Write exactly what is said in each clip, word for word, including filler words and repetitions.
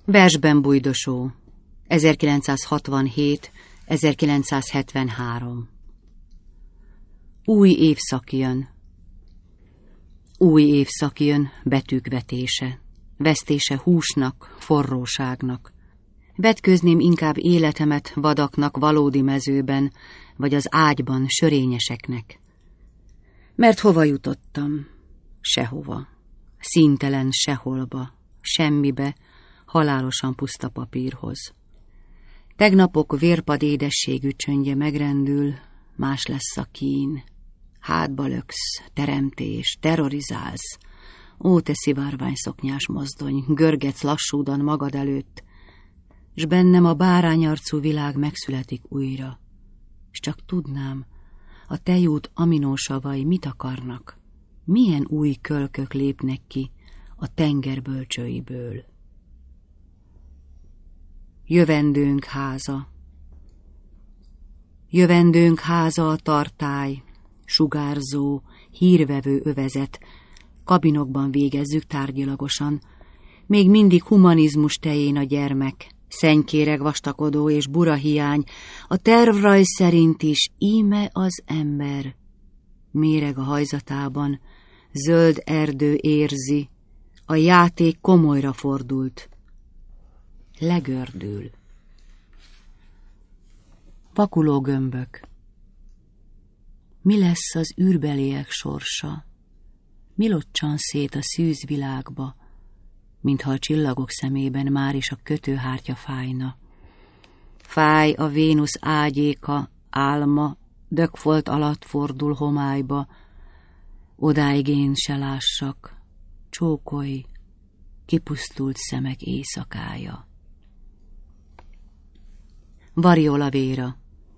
Versben bujdosó, ezerkilencszázhatvanhét-ezerkilencszázhetvenhárom. Új évszak jön. Új évszak jön, betűk vetése, vesztése húsnak, forróságnak. Vetközném inkább életemet vadaknak valódi mezőben, vagy az ágyban sörényeseknek. Mert hova jutottam? Sehova. Színtelen seholba, semmibe, halálosan puszta papírhoz. Tegnapok vérpad édességű csöndje megrendül, más lesz a kín. Hátba löksz, teremtés, terrorizálsz. Ó, te szivárvány szoknyás mozdony, görgetsz lassúdan magad előtt, s bennem a bárányarcú világ megszületik újra. S csak tudnám, a tejút aminósavai mit akarnak, milyen új kölkök lépnek ki a tenger bölcsőiből. Jövendőnk háza. Jövendőnk háza a tartály, sugárzó, hírvevő övezet, kabinokban végezzük tárgyilagosan, még mindig humanizmus tején a gyermek, szennykéreg vastakodó és burahiány, a tervrajz szerint is íme az ember. Méreg a hajzatában, zöld erdő érzi, a játék komolyra fordult. Legördül. Vakuló gömbök. Mi lesz az űrbeliek sorsa? Mi locsan szét a szűz világba, mintha a csillagok szemében már is a kötőhártya fájna? Fáj a Vénusz ágyéka, álma, dökfolt alatt fordul homályba, odáig én se lássak, csókolj, kipusztult szemek éjszakája. Variola Véra.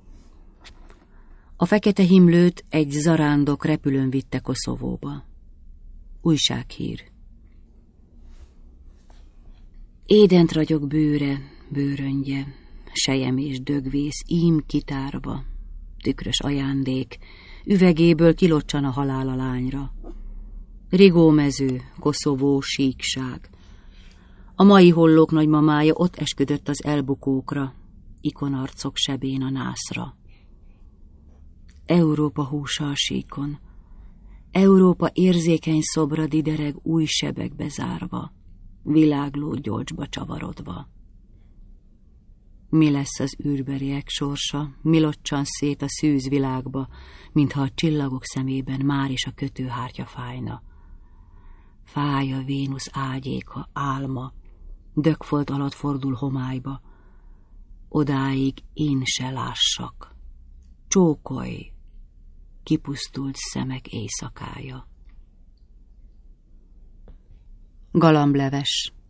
A fekete himlőt egy zarándok repülőn vitte Koszovóba. Újsághír. Édent ragyog bőre, bőröngye, sejem és dögvész ím kitárva, tükrös ajándék, üvegéből kilocsan a halál a lányra. Rigómező, Koszovó, síkság. A mai hollók nagymamája ott esküdött az elbukókra, ikonarcok sebén a nászra. Európa húsa a síkon, Európa érzékeny szobra didereg új sebekbe zárva, világló gyolcsba csavarodva. Mi lesz az űrbeliek sorsa, mi locsan szét a szűz világba, mintha a csillagok szemében már is a kötőhártya fájna. Fáj a Vénusz ágyéka, álma, dökfolt alatt fordul homályba, odáig én se lássak, csókolj, kipusztult szemek éjszakája. Galambleves.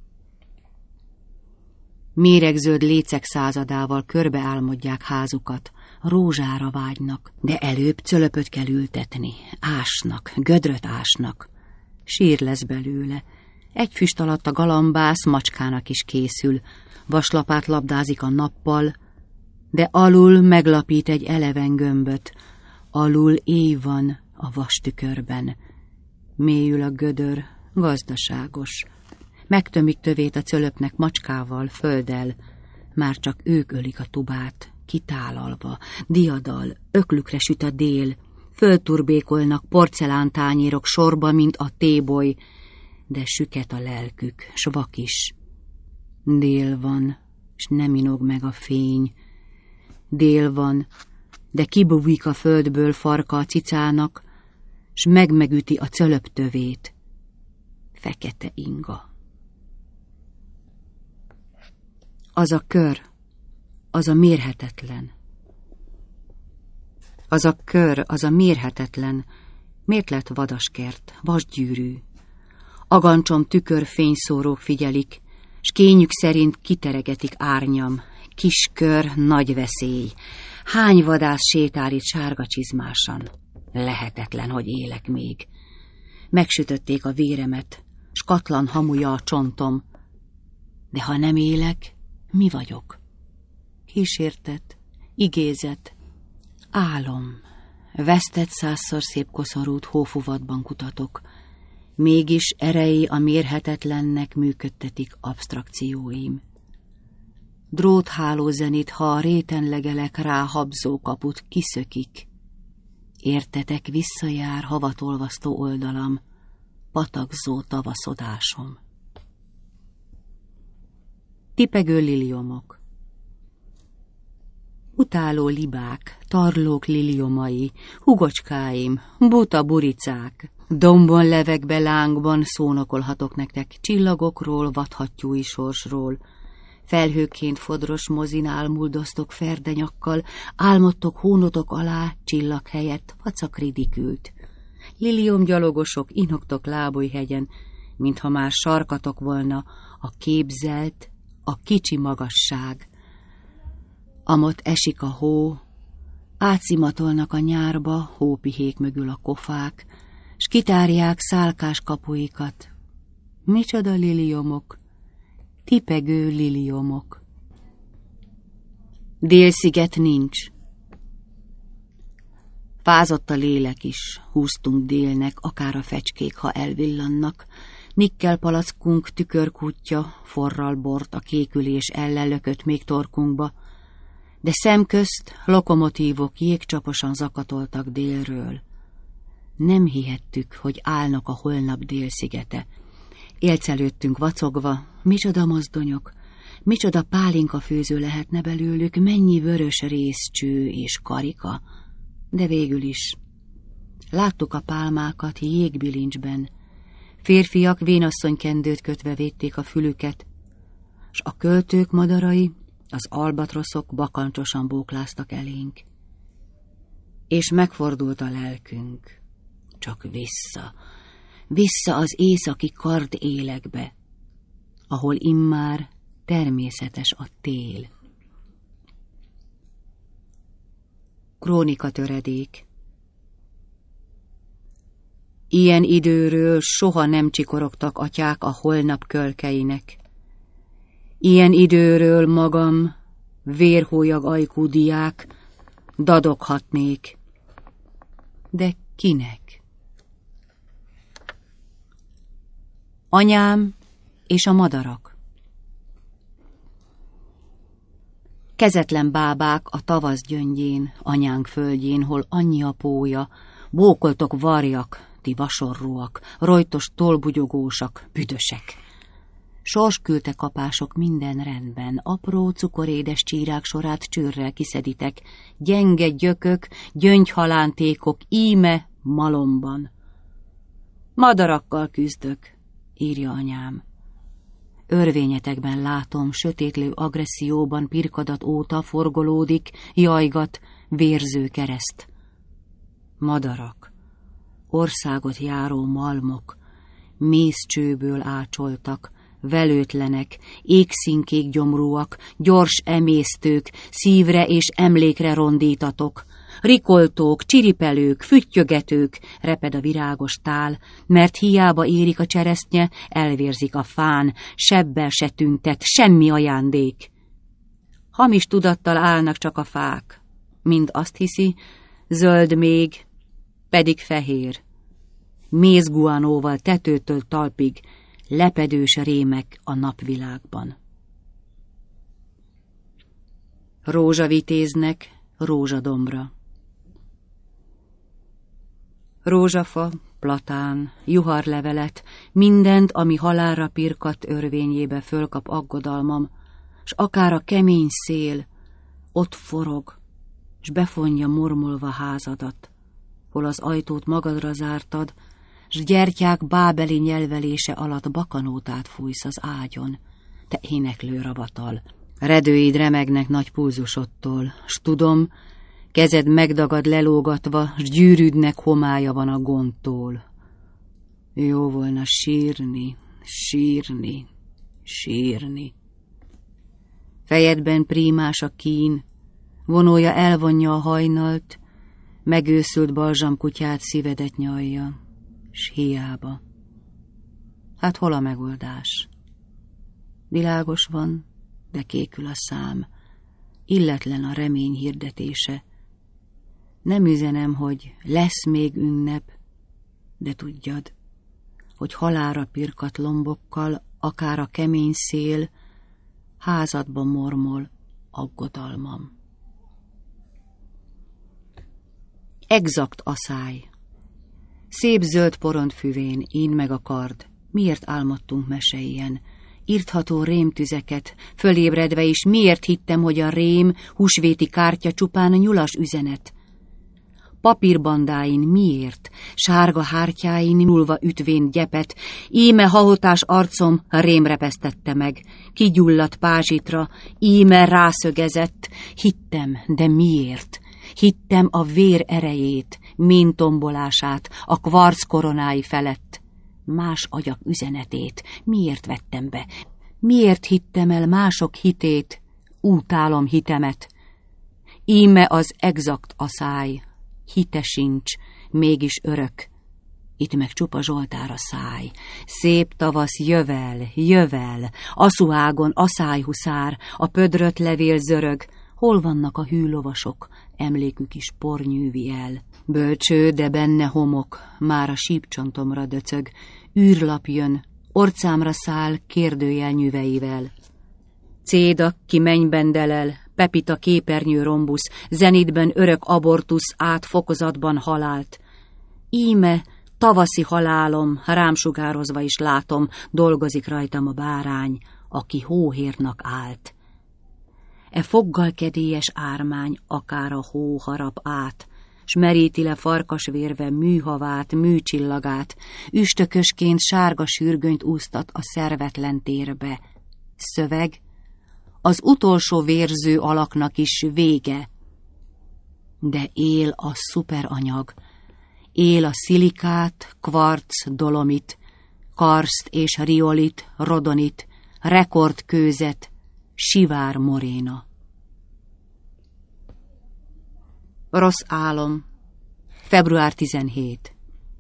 Méregzöld lécek századával körbe álmodják házukat, rózsára vágynak, de előbb cölöpöt kell ültetni, ásnak, gödröt ásnak. Sír lesz belőle. Egy füst alatt a galambász macskának is készül, vaslapát labdázik a nappal, de alul meglapít egy eleven gömböt, alul éj van a vastükörben. Mélyül a gödör, gazdaságos. Megtömik tövét a cölöpnek macskával, földdel, már csak ők ölik a tubát, kitálalva, diadal, öklükre süt a dél, fölturbékolnak porcelántányérok sorba, mint a téboly, de süket a lelkük, s vak is. Dél van, s nem inog meg a fény. Dél van, de kibújik a földből farka a cicának, s megmegüti a cölöp tövét. Fekete inga. Az a kör, az a mérhetetlen. Az a kör, az a mérhetetlen, miért lett vadaskert, vasgyűrű? Agancsom tükörfényszórók figyelik, s kényük szerint kiteregetik árnyam. Kis kör, nagy veszély. Hány vadász sétál itt sárga csizmásan? Lehetetlen, hogy élek még. Megsütötték a véremet, s katlan hamuja a csontom. De ha nem élek, mi vagyok? Kísértet, igézet, álom. Vesztett százszor szép koszorút hófuvatban kutatok. Mégis erei a mérhetetlennek működtetik absztrakcióim. Drótháló zenit, ha a réten legelek rá habzó kaput, kiszökik. Értetek visszajár havatolvasztó oldalam, patakzó tavaszodásom. Tipegő liliomok. Utáló libák, tarlók liliomai, hugocskáim, buta buricák, dombon levegbe lángban szónokolhatok nektek csillagokról, vadhattyúi sorsról. Felhőként fodros mozinál muldoztok ferdenyakkal, álmodtok hónotok alá, csillag helyett vacak ridikült. Liliomgyalogosok, inogtok Lábújhegyen, mintha már sarkatok volna a képzelt, a kicsi magasság. Amott esik a hó, átszimatolnak a nyárba, hópihék mögül a kofák, s kitárják szálkás kapuikat. Micsoda liliomok, tipegő liliomok. Délsziget nincs. Fázott a lélek is, húztunk délnek, akár a fecskék, ha elvillannak. Nikkelpalackunk tükörkútja, forral bort a kékülés ellen lökött még torkunkba, de szemközt lokomotívok jégcsaposan zakatoltak délről. Nem hihettük, hogy állnak a holnap délszigete. Élcelődtünk vacogva, micsoda mozdonyok, micsoda pálinka főző lehetne belőlük, mennyi vörös rézcső és karika, de végül is. Láttuk a pálmákat jégbilincsben, férfiak vénasszonykendőt kötve védték a fülüket, s a költők madarai, az albatroszok bakancsosan bókláztak elénk. És megfordult a lelkünk, csak vissza, vissza az északi kard élekbe, ahol immár természetes a tél. Krónika töredék. Ilyen időről soha nem csikorogtak atyák a holnap kölkeinek. Ilyen időről magam, vérhólyag ajkú diák, dadoghatnék. De kinek? Anyám és a madarak. Kezetlen bábák a tavasz gyöngyén, anyánk földjén, hol annyi a pója, bókoltok varjak, ti vasorúak, rojtos tollbugyogósak, büdösek. Sors küldte kapások minden rendben, apró cukorédes csírák sorát csőrrel kiszeditek, gyenge gyökök, gyöngyhalántékok, íme malomban. Madarakkal küzdök, írja anyám. Örvényetekben látom, sötétlő agresszióban pirkadat óta forgolódik, jajgat, vérző kereszt. Madarak, országot járó malmok, mészcsőből ácsoltak, velőtlenek, égszínkék gyomrúak, gyors emésztők, szívre és emlékre rondítatok, rikoltók, csiripelők, füttyögetők, reped a virágos tál, mert hiába érik a cseresznye, elvérzik a fán, sebbel se tüntet, semmi ajándék. Hamis tudattal állnak csak a fák, mind azt hiszi, zöld még, pedig fehér. Mézguanóval tetőtől talpig, lepedős rémek a napvilágban. Rózsavitéznek, rózsadombra. Rózsafa, platán, juharlevelet, mindent, ami halálra pirkadt örvényébe fölkap aggodalmam, s akár a kemény szél ott forog, s befonja mormolva házadat, hol az ajtót magadra zártad, s gyertyák bábeli nyelvelése alatt bakanótát fújsz az ágyon, te éneklő ravatal. Redőid remegnek nagy pulzusodtól, s tudom, kezed megdagad lelógatva, s gyűrűdnek homája van a gondtól. Jó volna sírni, sírni, sírni. Fejedben prímás a kín, vonója elvonja a hajnalt, megőszült balzsamkutyát szívedet nyalja, s hiába. Hát hol a megoldás? Világos van, de kékül a szám, illetlen a remény hirdetése. Nem üzenem, hogy lesz még ünnep, de tudjad, hogy halálra pirkadt lombokkal, akár a kemény szél, házadba mormol aggodalmam. Exakt aszály. Szép zöld porondfüvén, én meg a kard, miért álmodtunk meseilyen, írtható rémtüzeket, fölébredve is miért hittem, hogy a rém, húsvéti kártya csupán a nyulas üzenet. Papírbandáin miért, sárga hártyáin nyúlva ütvén gyepet, íme hahotás arcom rémrepesztette meg, kigyulladt pázsitra, íme rászögezett, hittem, de miért? Hittem a vér erejét, mintombolását, a kvarc koronái felett. Más agyak üzenetét miért vettem be? Miért hittem el mások hitét, útálom hitemet? Íme az exakt aszály, hite sincs, mégis örök. Itt meg csupa Zsoltár a száj. Szép tavasz jövel, jövel, aszuágon aszályhuszár, a pödrött levél zörög. Hol vannak a hűlovasok, emlékük is pornyűvi el. Bölcső, de benne homok, már a sípcsontomra döcög. Űrlap jön, orcámra száll kérdőjel nyüveivel. Céda, ki mennyben delel, Pepita képernyő rombusz, zenitben örök abortusz, át fokozatban halált. Íme tavaszi halálom, rám sugározva is látom, dolgozik rajtam a bárány, aki hóhérnak állt. E foggal kedélyes ármány akár a hó harap át, s meríti le farkasvérve műhavát, műcsillagát, üstökösként sárga sürgönyt úsztat a szervetlen térbe. Szöveg, az utolsó vérző alaknak is vége. De él a szuperanyag, él a szilikát, kvarc, dolomit, karszt és riolit, rodonit, rekordkőzet, sivár moréna. Rossz álom. február tizenhetedike.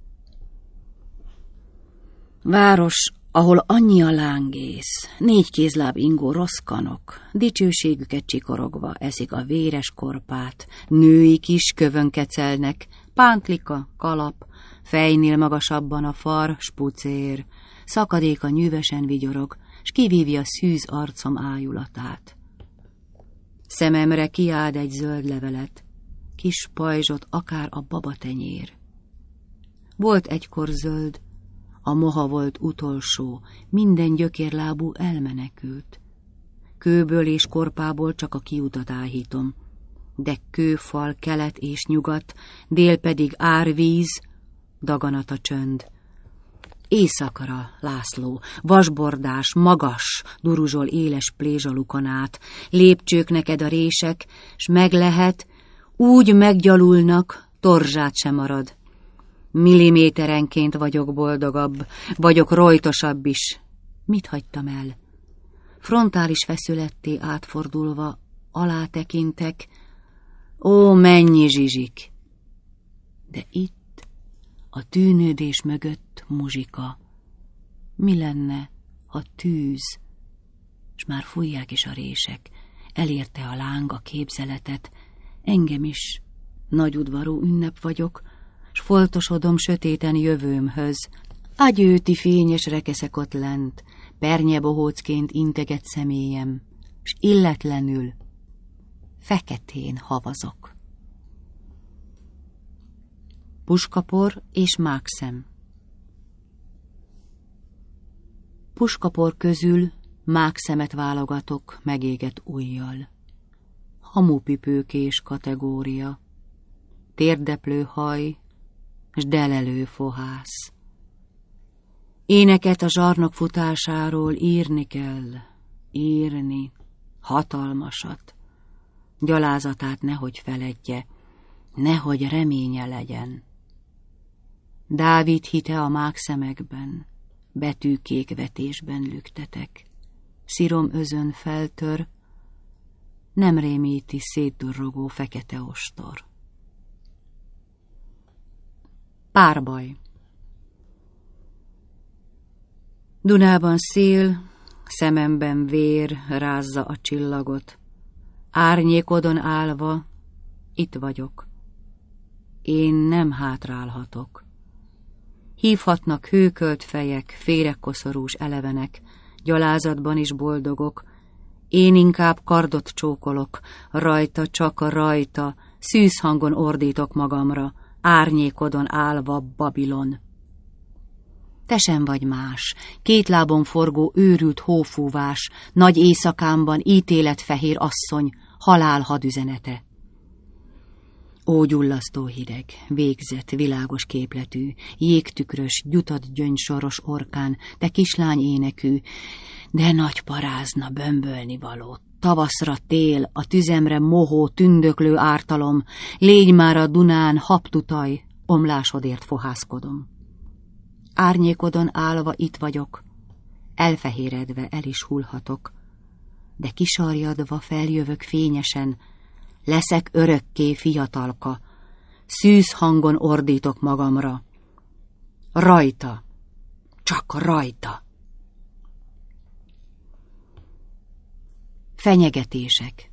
Város, ahol annyi a lángész, négy kézláb ingó rossz kanok, dicsőségüket csikorogva eszik a véres korpát, női kis kövön kecelnek, pántlika, kalap, fejnél magasabban a far, spucér, szakadéka nyűvesen vigyorog, s kivívja szűz arcom ájulatát. Szememre kiáld egy zöld levelet, kis pajzsot akár a babatenyér. Volt egykor zöld, a moha volt utolsó, minden gyökérlábú elmenekült. Kőből és korpából csak a kiutat áhítom, de kőfal kelet és nyugat, dél pedig árvíz, daganat a csönd. Éjszakra, László, vasbordás, magas, duruzsol éles plézsalukon át, lépcsők neked a rések, s meg lehet, úgy meggyalulnak, torzsát sem marad. Milliméterenként vagyok boldogabb, vagyok rojtosabb is. Mit hagytam el? Frontális feszületté átfordulva, alátekintek, ó, mennyi zsizsik! De itt, a tűnődés mögött muzsika. Mi lenne, ha tűz, s már fújják is a rések, elérte a láng a képzeletet, engem is, nagyudvarú ünnep vagyok, s foltosodom sötéten jövőmhöz. Agyőti fényes rekeszek ott lent, pernyebohócként integet személyem, s illetlenül feketén havazok. Puskapor és mákszem. Puskapor közül mákszemet válogatok megégett ujjal. Hamupipőkés kategória, térdeplő haj, s delelő fohász. Éneket a zsarnok futásáról írni kell, írni, hatalmasat. Gyalázatát nehogy feledje, nehogy reménye legyen. Dávid hite a mákszemekben, betűkék vetésben lüktetek. Szirom özön feltör, nem rémíti szétdurrogó fekete ostor. Párbaj. Dunában szél, szememben vér rázza a csillagot. Árnyékodon állva, itt vagyok. Én nem hátrálhatok. Hívhatnak hőkölt fejek, féregkoszorús elevenek, gyalázatban is boldogok. Én inkább kardot csókolok, rajta, csak a rajta, szűz hangon ordítok magamra, árnyékodon állva Babilon. Te sem vagy más, két lábon forgó őrült hófúvás, nagy éjszakámban ítéletfehér asszony, halál hadüzenete. Ó, gyullasztó hideg, végzett, világos képletű, jégtükrös, gyutat gyöngysoros orkán, te kislány énekű, de nagy parázna, bömbölni való, tavaszra tél, a tüzemre mohó, tündöklő ártalom, légy már a Dunán habtutaj, omlásodért fohászkodom. Árnyékodon állva itt vagyok, elfehéredve el is hullhatok, de kisarjadva feljövök fényesen, leszek örökké fiatalka, szűz hangon ordítok magamra. Rajta, csak rajta. Fenyegetések.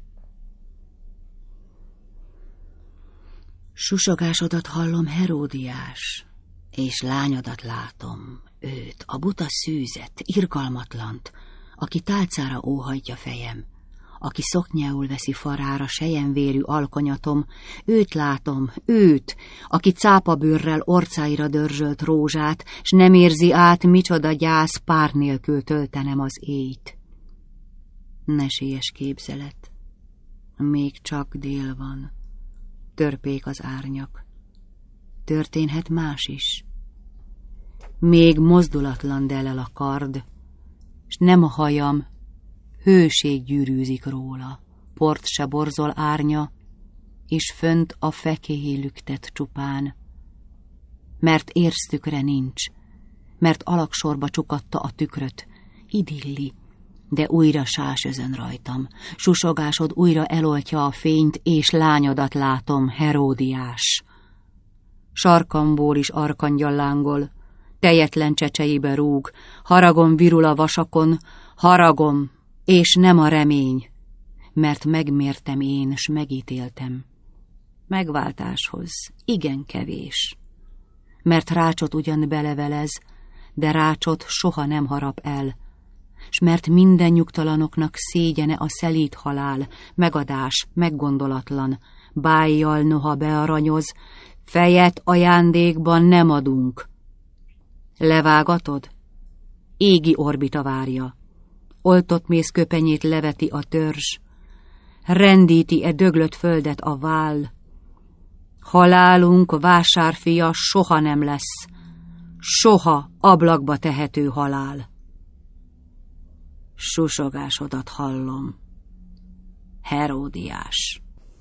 Susogásodat hallom, Heródiás, és lányodat látom, őt, a buta szűzet, irgalmatlant, aki tálcára óhajtja fejem, aki szoknyául veszi farára selyemvérű alkonyatom, őt látom, őt, aki cápabőrrel orcáira dörzsölt rózsát, s nem érzi át, micsoda gyász, pár nélkül töltenem az éjt. Nesélyes képzelet, még csak dél van, törpék az árnyak, történhet más is. Még mozdulatlan delel a kard, s nem a hajam, hőség gyűrűzik róla, port se borzol árnya, és fönt a fekély lüktet csupán. Mert érztükre nincs, mert alaksorba csukatta a tükröt, idilli, de újra sásözön rajtam, susogásod újra eloltja a fényt, és lányodat látom, Heródiás. Sarkamból is arkangyal lángol, tejetlen csecseibe rúg, haragom virul a vasakon, haragom, és nem a remény, mert megmértem én, s megítéltem. Megváltáshoz igen kevés, mert rácsot ugyan belevelez, de rácsot soha nem harap el, s mert minden nyugtalanoknak szégyene a szelíd halál, megadás, meggondolatlan, bájjal noha bearanyoz, fejet ajándékban nem adunk. Levágatod? Égi orbita várja. Oltott méz köpenyét leveti a törzs, rendíti e döglött földet a váll. Halálunk vásárfia soha nem lesz, soha ablakba tehető halál. Susogásodat hallom, Heródiás.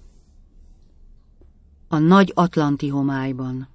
A nagy atlanti homályban.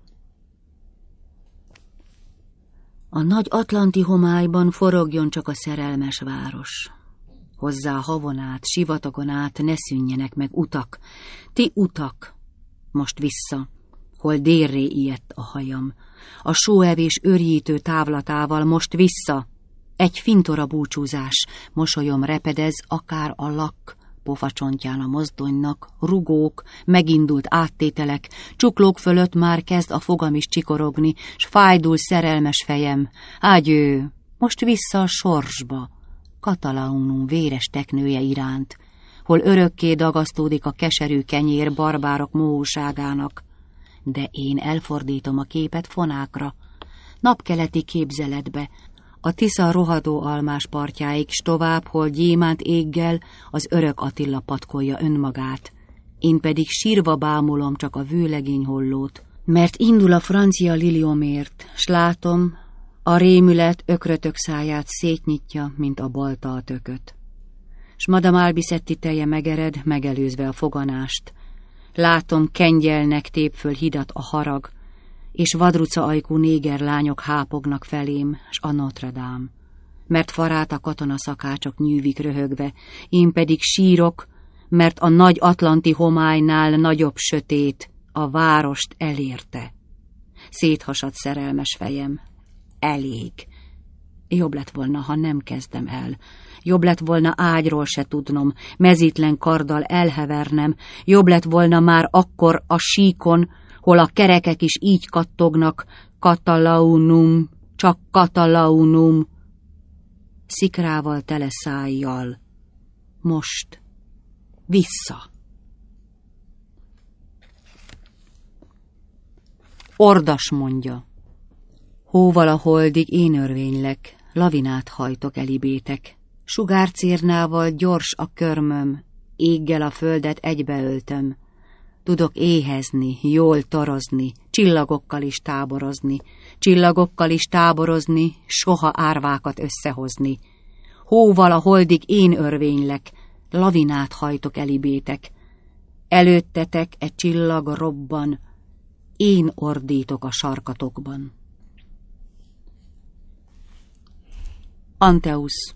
A nagy atlanti homályban forogjon csak a szerelmes város. Hozzá havon át, sivatagon át ne szűnjenek meg utak. Ti utak, most vissza, hol délré ijedt a hajam. A sóevés őrjítő távlatával most vissza. Egy fintora búcsúzás, mosolyom repedez, akár a lak, pofacsontján a mozdonynak, rugók, megindult áttételek, csuklók fölött már kezd a fogam is csikorogni, s fájdul szerelmes fejem. Ágyő, most vissza a sorsba, Katalaunum véres teknője iránt, hol örökké dagasztódik a keserű kenyér barbárok mohóságának. De én elfordítom a képet fonákra, napkeleti képzeletbe, a Tisza rohadó almás partjáig, s tovább, hol gyémánt éggel az örök Attila patkolja önmagát. Én pedig sírva bámulom csak a vőlegény hollót, mert indul a francia liliomért, s látom, a rémület ökrötök száját szétnyitja, mint a balta a tököt. S Madame Albisetti teje megered, megelőzve a foganást. Látom, kengyelnek tép föl hidat a harag, és vadruca ajkú néger lányok hápognak felém, s a Notre Dame. Mert farát a katona szakácsok nyűvik röhögve, én pedig sírok, mert a nagy atlanti homálynál nagyobb sötét a várost elérte. Széthasadt szerelmes fejem. Elég. Jobb lett volna, ha nem kezdem el. Jobb lett volna ágyról se tudnom, mezítlen karddal elhevernem. Jobb lett volna már akkor a síkon, hol a kerekek is így kattognak, Katalaunum, csak Katalaunum, szikrával tele szájjal. Most vissza. Ordas mondja. Hóval a holdig én örvénylek, lavinát hajtok elibétek. Sugárcérnával gyors a körmöm, éggel a földet egybeöltöm. Tudok éhezni, jól torozni, csillagokkal is táborozni, csillagokkal is táborozni, soha árvákat összehozni. Hóval a holdig én örvénylek, lavinát hajtok elibétek. Előttetek e csillag robban, én ordítok a sarkatokban. Anteusz.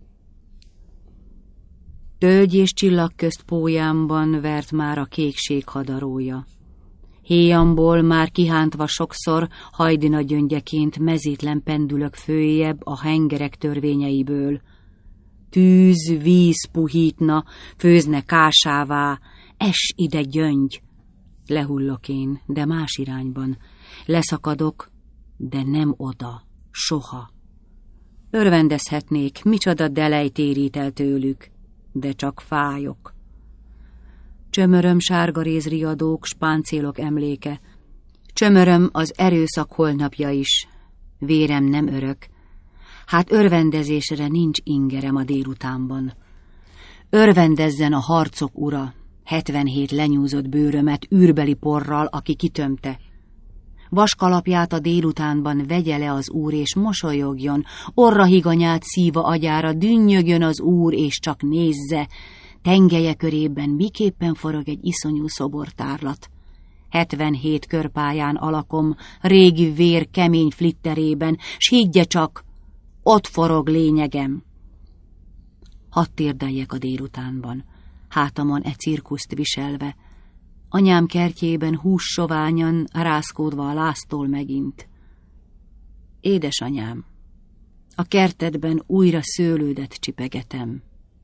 Tölgy és csillag közt pólyámban vert már a kékség hadarója. Héjamból már kihántva sokszor, hajdina gyöngyeként mezítlen pendülök följebb a hengerek törvényeiből. Tűz, víz puhítna, főzne kásává, es ide gyöngy. Lehullok én, de más irányban. Leszakadok, de nem oda, soha. Örvendezhetnék, micsoda delej térít el tőlük, de csak fájok. Csömöröm sárgaréz riadók, spáncélok emléke. Csömöröm az erőszak holnapja is. Vérem nem örök. Hát örvendezésre nincs ingerem a délutánban. Örvendezzen a harcok ura, hetvenhét lenyúzott bőrömet űrbeli porral, aki kitömte. Vaskalapját a délutánban vegye le az úr, és mosolyogjon, orra higanyát szíva agyára, dünnyögjön az úr, és csak nézze, tengelye körében miképpen forog egy iszonyú szobortárlat. Hetvenhét körpályán alakom, régi vér kemény flitterében, s higgye csak, ott forog lényegem. Hadd térdeljek a délutánban, hátamon e cirkuszt viselve, anyám kertjében hússoványan, rázkódva a láztól megint. Édesanyám, a kertedben újra szőlődet csipegetem.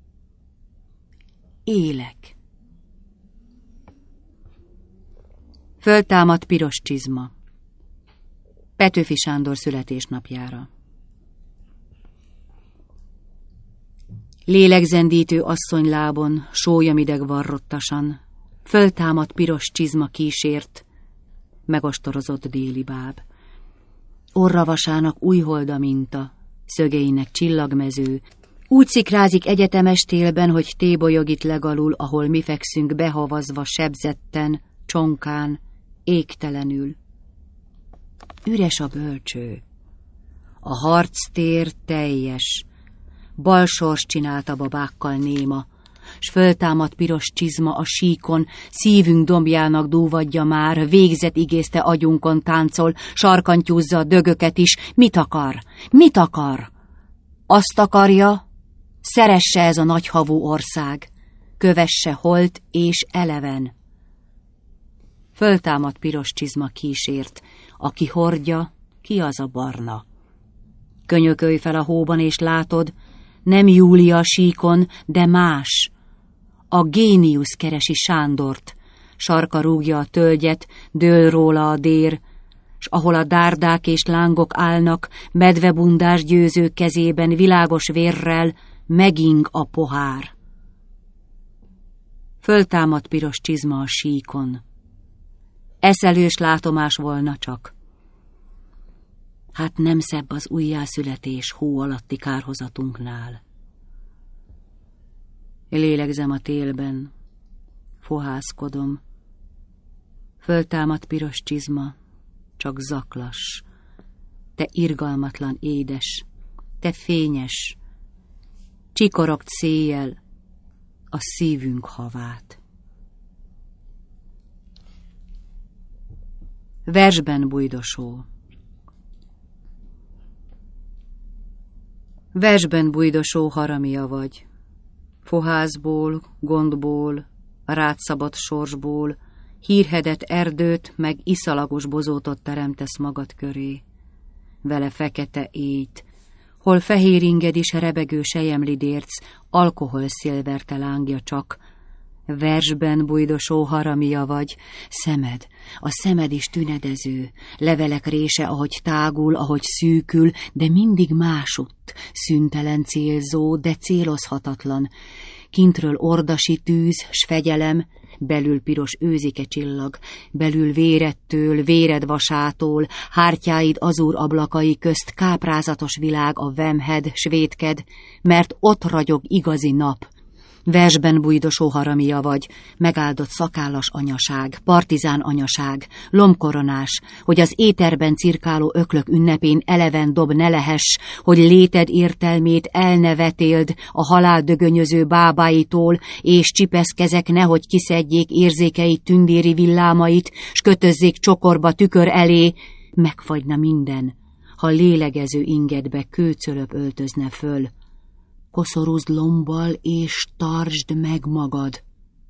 Élek. Föltámadt piros csizma. Petőfi Sándor születésnapjára. Lélegzendítő asszonylábon, sólyamideg varrottasan, föltámadt piros csizma kísért, megostorozott déli báb. Orravasának új holda minta, szögeinek csillagmező, úgy szikrázik egyetemes télben, hogy tébolyog itt legalul, ahol mi fekszünk behavazva sebzetten, csonkán, égtelenül. Üres a bölcső, a harctér teljes, balsors csinált a babákkal néma, s föltámadt piros csizma a síkon, szívünk dombjának dúvadja már, végzet igézte agyunkon táncol, sarkantyúzza a dögöket is. Mit akar? Mit akar? Azt akarja, szeresse ez a nagyhavú ország, kövesse holt és eleven. Föltámadt piros csizma kísért, aki hordja, ki az a barna. Könyökölj fel a hóban, és látod, nem Júlia a síkon, de más. A géniusz keresi Sándort, sarka rúgja a tölgyet, dől róla a dér, s ahol a dárdák és lángok állnak, medvebundás győző kezében világos vérrel, meging a pohár. Föltámadt piros csizma a síkon. Eszelős látomás volna csak. Hát nem szebb az újjászületés hó alatti kárhozatunknál. Lélegzem a télben, fohászkodom. Föltámadt piros csizma, csak zaklas. Te irgalmatlan édes, te fényes, csikorogt széjjel a szívünk havát. Versben bujdosó. Versben bujdosó haramia vagy, fohászból, gondból, rátszabad sorsból, hírhedet erdőt, meg iszalagos bozótot teremtesz magad köré. Vele fekete éjt, hol fehér inged is rebegő selyemlidérc, alkohol szilverte lángja csak, Versben bujdosó haramia vagy, szemed, a szemed is tünedező, levelek rése, ahogy tágul, ahogy szűkül, de mindig másutt, szüntelen célzó, de célozhatatlan. Kintről ordasi tűz, s fegyelem, belül piros őzike csillag, belül véredtől, véred vasától, hártyáid azúr ablakai közt káprázatos világ a vemhed, s vétked, mert ott ragyog igazi nap. Versben bujdosó haramia vagy, megáldott szakállas anyaság, partizán anyaság, lombkoronás, hogy az éterben cirkáló öklök ünnepén eleven dob ne lehess, hogy léted értelmét el ne vetéld a halál dögönyöző bábáitól, és csipeszkezek nehogy kiszedjék érzékeit tündéri villámait, s kötözzék csokorba tükör elé, megfagyna minden, ha lélegező ingedbe kőcölöp öltözne föl. Koszorúzd lombbal, és tartsd meg magad.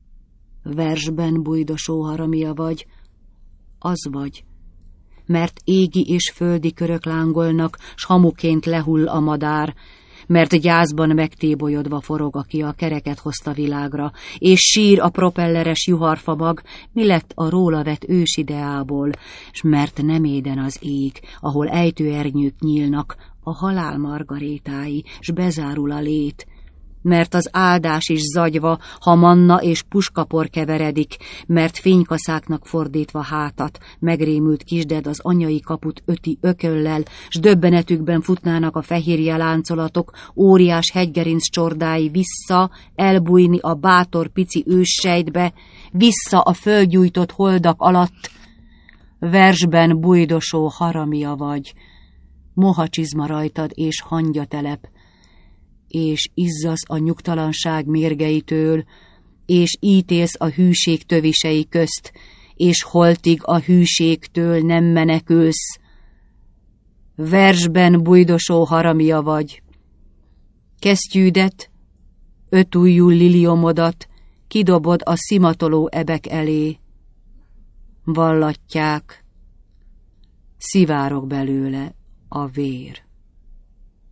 Versben bujdosó haramia vagy, az vagy, mert égi és földi körök lángolnak, s hamuként lehull a madár, mert gyászban megtébolyodva forog, aki a kereket hozta világra, és sír a propelleres juharfamag, mi lett a róla vett ősideából, s mert nem éden az ég, ahol ejtőernyők nyílnak, a halál margarétái, s bezárul a lét, mert az áldás is zagyva, ha manna és puskapor keveredik, mert fénykaszáknak fordítva hátat, megrémült kisded az anyai kaput öti ököllel, s döbbenetükben futnának a fehérje láncolatok, óriás hegygerinc csordái vissza, elbújni a bátor pici őssejtbe, vissza a földgyújtott holdak alatt. Versben bujdosó haramia vagy, mohacsizma rajtad és hangyatelep, és izzasz a nyugtalanság mérgeitől, és ítélsz a hűség tövisei közt, és holtig a hűségtől nem menekülsz. Versben bujdosó haramia vagy, kesztyűdet, ötujjú liliomodat kidobod a szimatoló ebek elé. Vallatják, szivárog belőle a vér.